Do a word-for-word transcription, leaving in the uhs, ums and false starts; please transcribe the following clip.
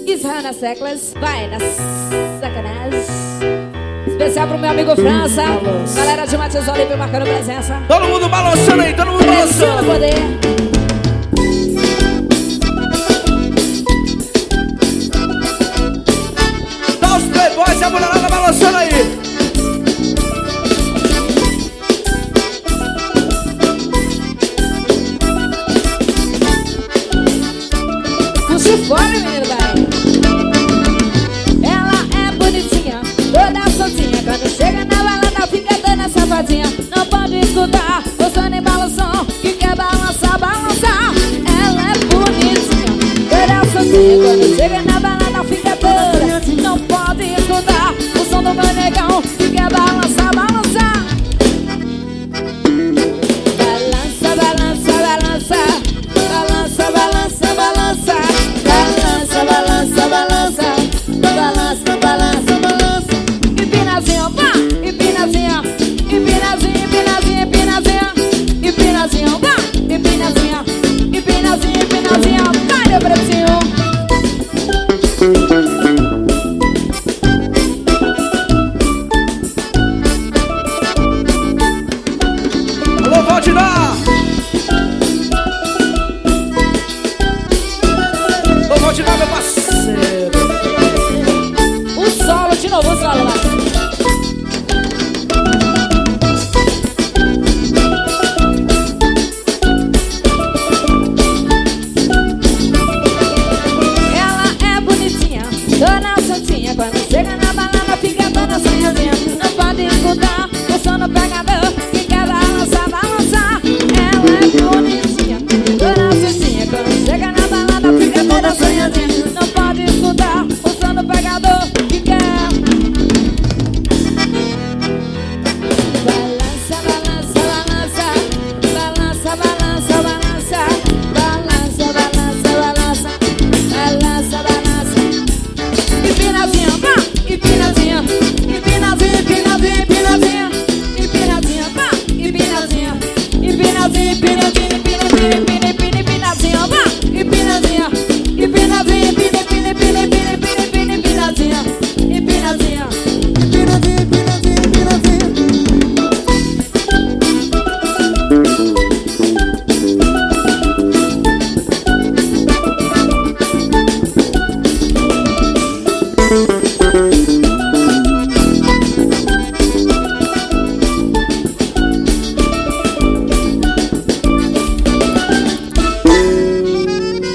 Israel nas teclas, vai na sacanagem. Especial pro meu amigo França, galera de Matheus Olímpio marcando presença. Todo mundo balançando aí, todo mundo balançando. Poder. Dá os playboys e a mulherada balançando aí. Puxa fora, menino, vai. Ela é bonitinha, toda soltinha. Quando chega na balada fica dando safadinha. Não pode escutar o som nem balanção, que quer balançar, balançar. Ela é bonitinha, toda soltinha. Quando chega na balada fica toda. Não pode escutar o som do meu negão, que quer balançar, balançar. Balança, balança, balança. Balança, balança, balança. Balança, balança, balança. Balança, balança, balança. Empinazinho, vá, empinazinho. Empinazinho, empinazinho, empinazinho. Empinazinho, vá, empinazinho. Empinazinho, empinazinho. Vai, meu pretinho. Alô, Valdinar! Ô, Valdinar, meu parceiro!